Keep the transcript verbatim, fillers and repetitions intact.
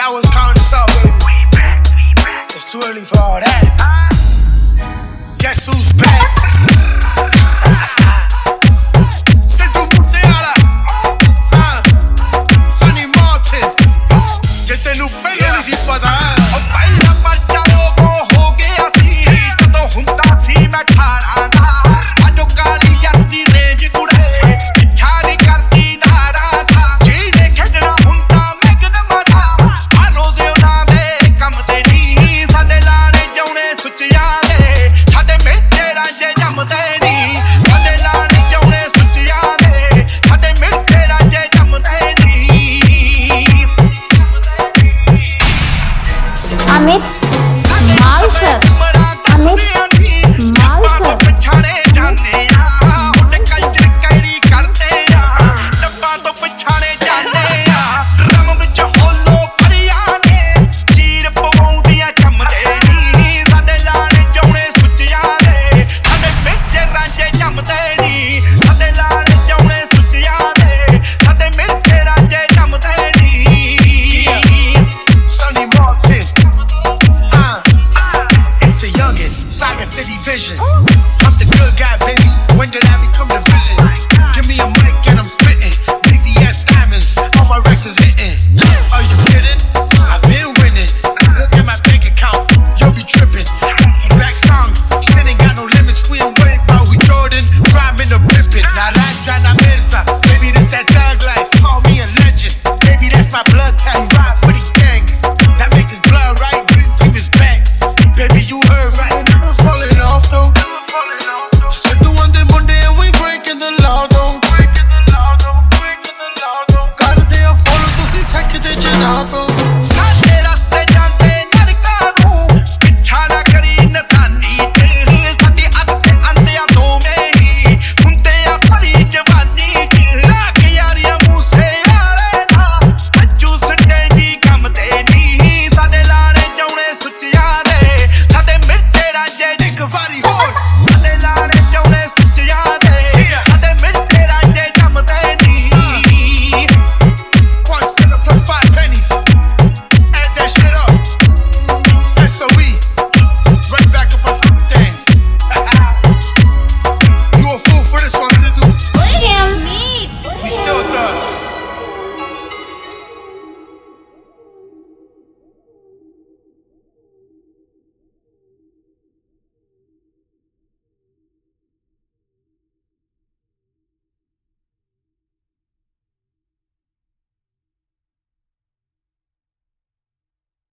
I was counting this up, baby. It's too early for all that. Guess who's back? C'est tout poussé à la hein? Sonny Martin. Que te nous paye les hippodromes. Oh, baila bata loco ho gaya si. Todo junta si me khara tha. Ajo kali yasti range kude. Ichha nahi karti nara tha. Jeene khedna hunda main kadma tha. Aroze ona de kam te nahi. Sade laane jaune suchiya de. Sade mirche raje jamde nahi. Sade laane jaune suchiya de. Sade mirche raje jamde nahi. Amit Malsar Amit Malsar पिछाड़े जाते आ उठ culture carry करते आ डब्बा तो पिछाड़े जाते आ रम विच होलो परिया ने चीर पवाउंदियां चमदे नी साडे लाल जौने सुचिया दे साडे मिर्च रांझे जमदे नी साडे लाल जौने सुचिया दे साडे मिर्च रांझे जमदे नी Sonny Martin uh, it's a youngin' Saga City Vision. I'm the good guy, baby. When did I become the villain? Give me a mic and I'm spittin'. V V S diamonds, all my records hittin'. Are you kidding? I've been winning. Look at my bank account, you'll be trippin'. Back songs, shit ain't got no limits. We ain't worried about who Jordan, rhyming or rippin'. Now that's Jana Mirza, baby, this that thug life. Call me a legend, baby, that's my blood type. Ride for the gang, that make his blood right. Green team is back, baby, you heard right. Never falling off though. Said the one day, one day, and we breaking the law though. Cada day I follow to see second de Genato.